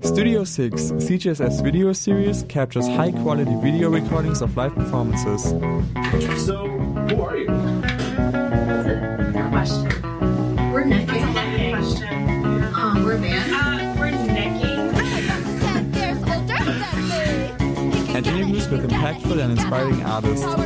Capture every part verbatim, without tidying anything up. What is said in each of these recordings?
Studio six, C G S F's video series, captures high-quality video recordings of live performances. So, who are you? That's a fair question. We're necking. That's a necking question. Um, we're a band. Uh, we're necking. Interviews with impactful and inspiring artists. Uh,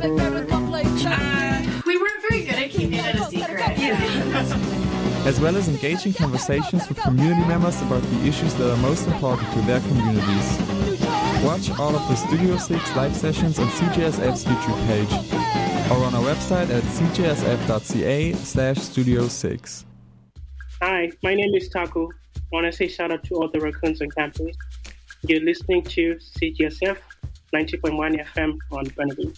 we weren't very good at keeping it a secret. As well as engaging conversations with community members about the issues that are most important to their communities. Watch all of the Studio six live sessions on C G S F's YouTube page or on our website at c j s f dot c a slash studio six. Hi, my name is Taku. I want to say shout out to all the raccoons on campus. You're listening to C G S F ninety point one F M on Burnaby.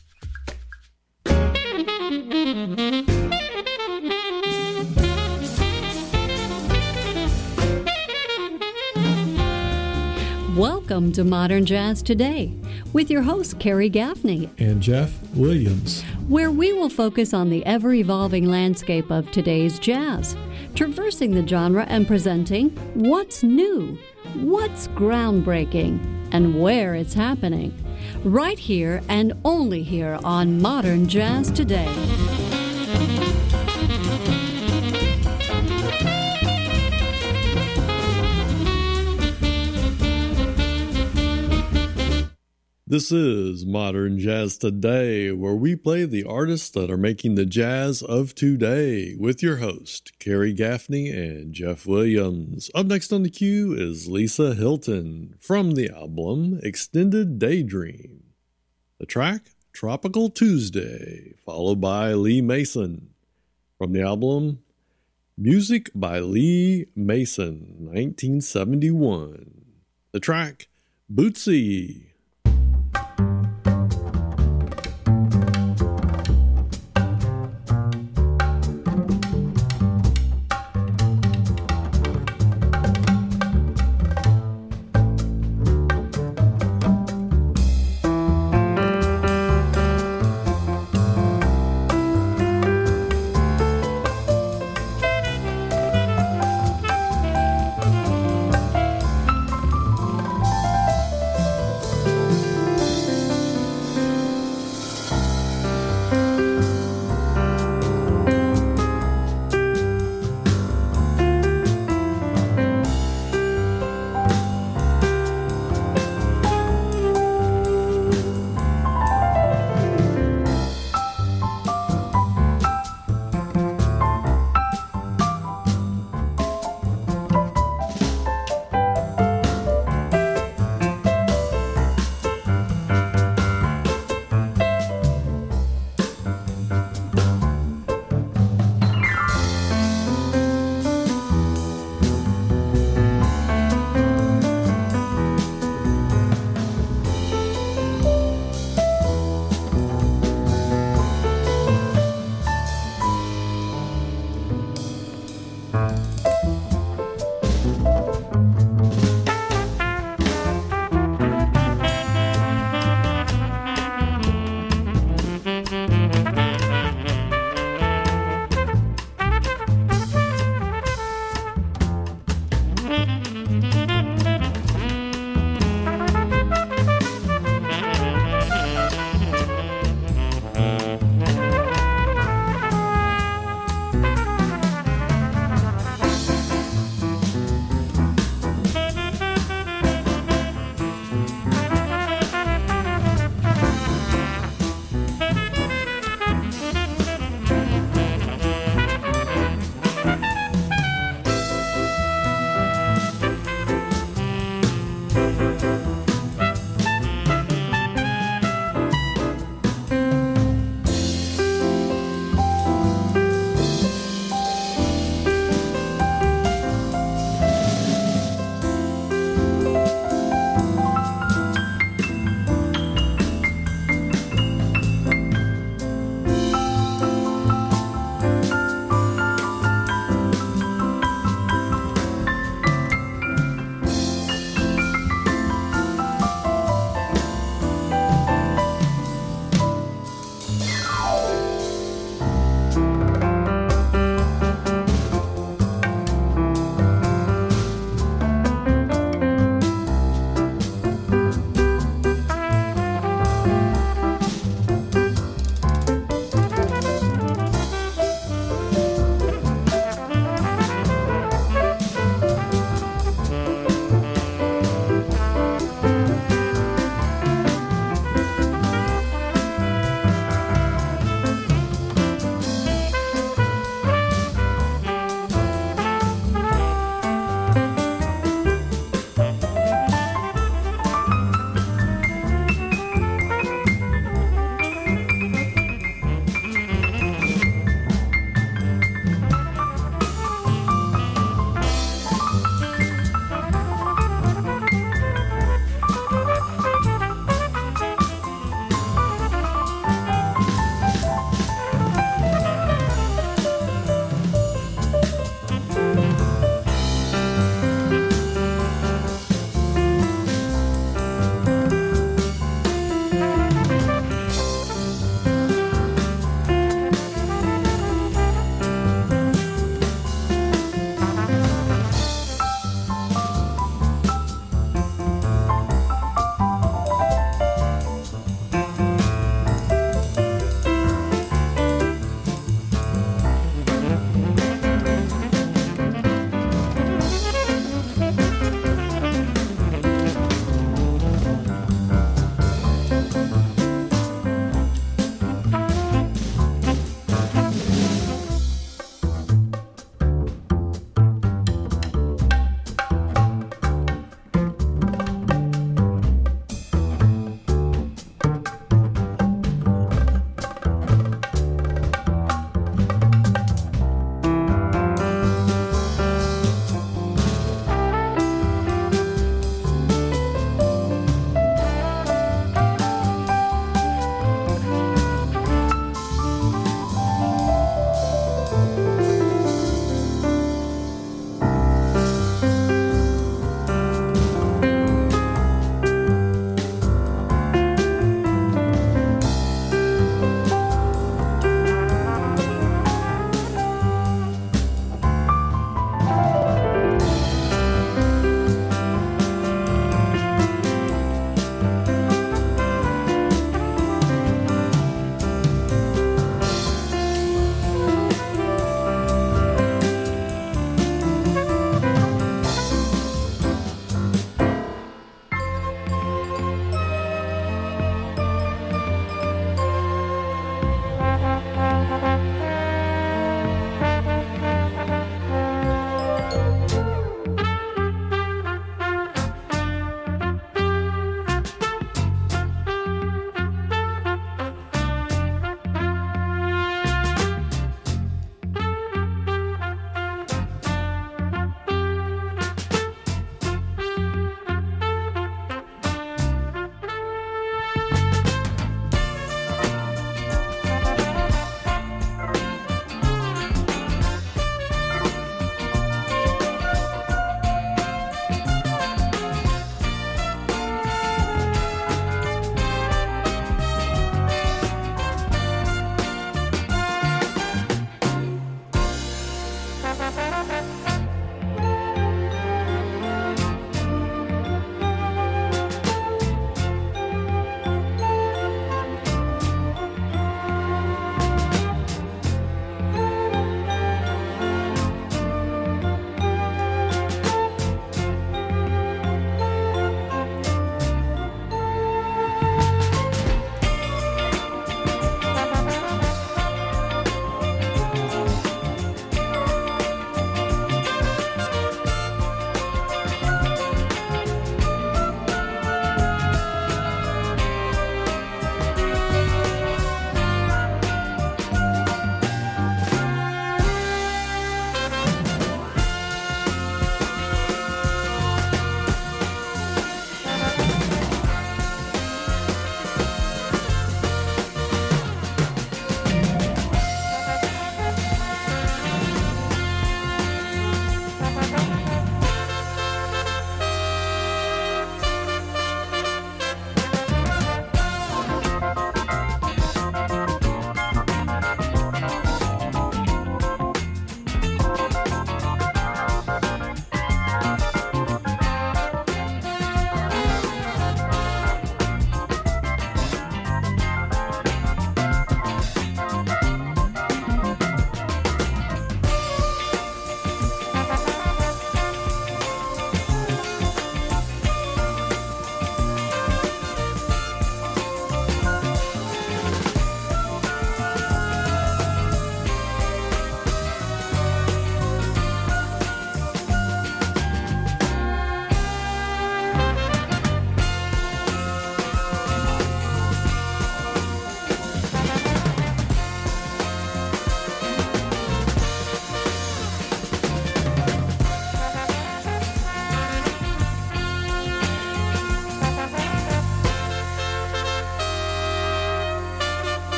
Welcome to Modern Jazz Today with your host, Carrie Gaffney and Jeff Williams, where we will focus on the ever-evolving landscape of today's jazz, traversing the genre and presenting what's new, what's groundbreaking, and where it's happening. Right here and only here on Modern Jazz Today. This is Modern Jazz Today, where we play the artists that are making the jazz of today with your host, Carrie Gaffney and Jeff Williams. Up next on the queue is Lisa Hilton from the album Extended Daydream. The track, Tropical Tuesday, followed by Lee Mason from the album Music by Lee Mason, nineteen seventy-one. The track, Bootsy.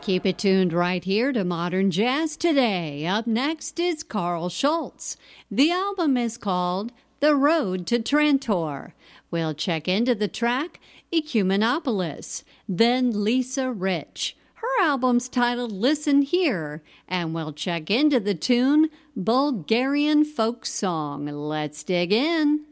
Keep it tuned right here to Modern Jazz Today. Up next is Carl Schultz. The album is called The Road to Trantor. We'll check into the track Ecumenopolis. Then Lisa Rich. Her album's titled Listen Here. And we'll check into the tune Bulgarian Folk Song. Let's dig in.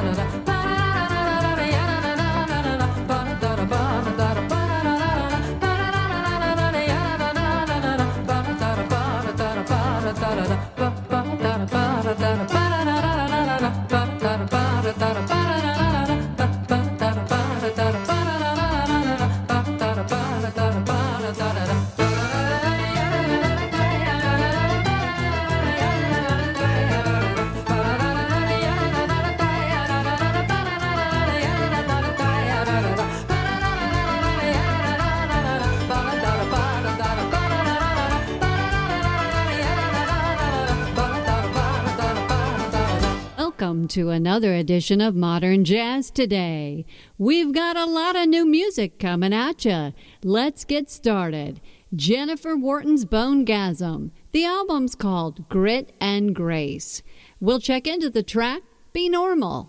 Welcome to another edition of Modern Jazz Today. We've got a lot of new music coming at you. Let's get started. Jennifer Wharton's Bonegasm. The album's called Grit and Grace. We'll check into the track, Be Normal.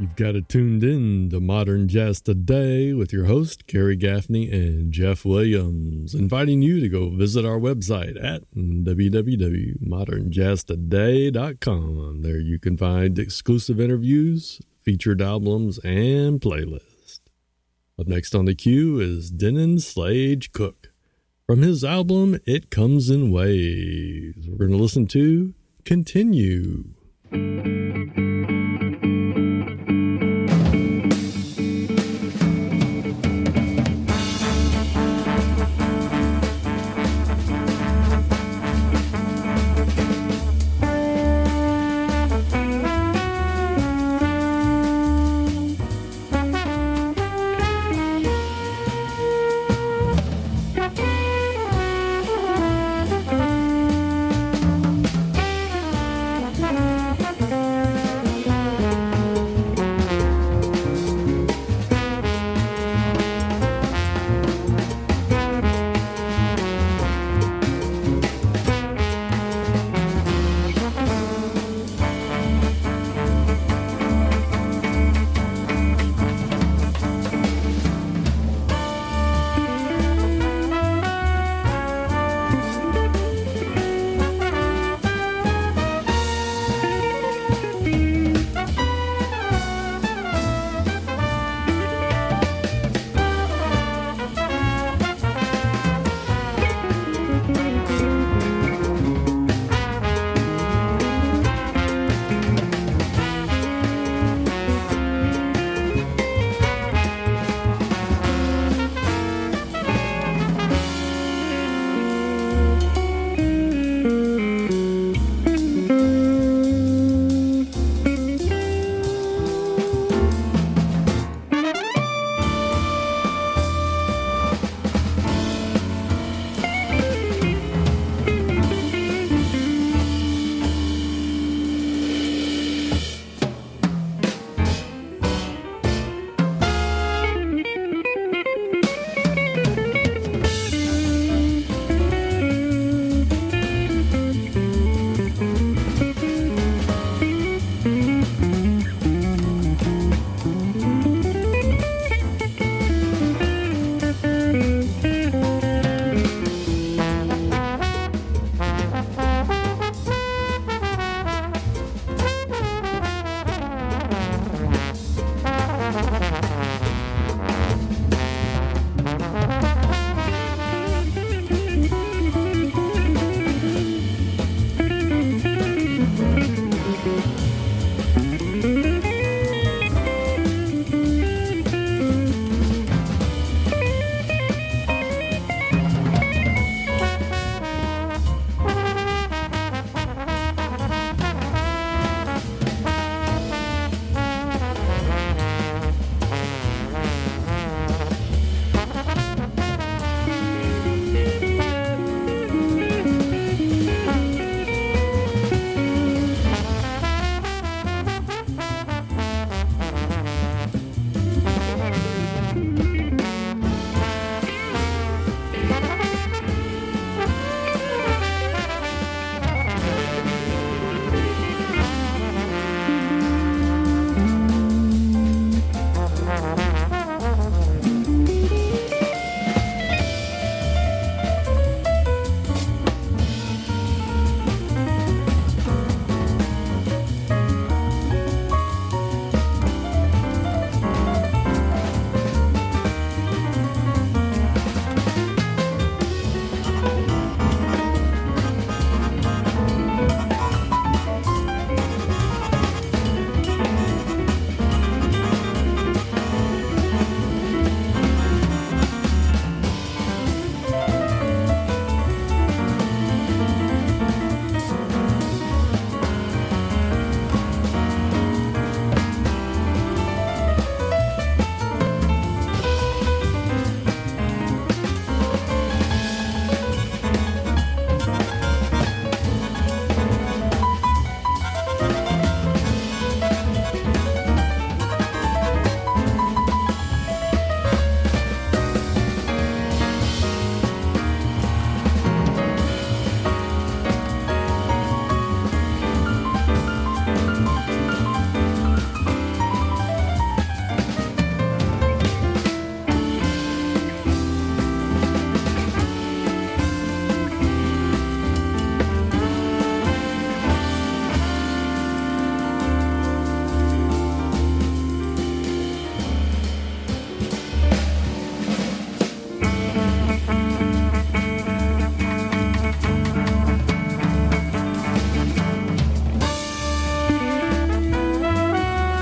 You've got it tuned in to Modern Jazz Today with your host, Kerry Gaffney and Jeff Williams, inviting you to go visit our website at w w w dot modern jazz today dot com. There you can find exclusive interviews, featured albums, and playlists. Up next on the queue is Denon Slage Cook. From his album, It Comes in Waves, we're going to listen to Continue.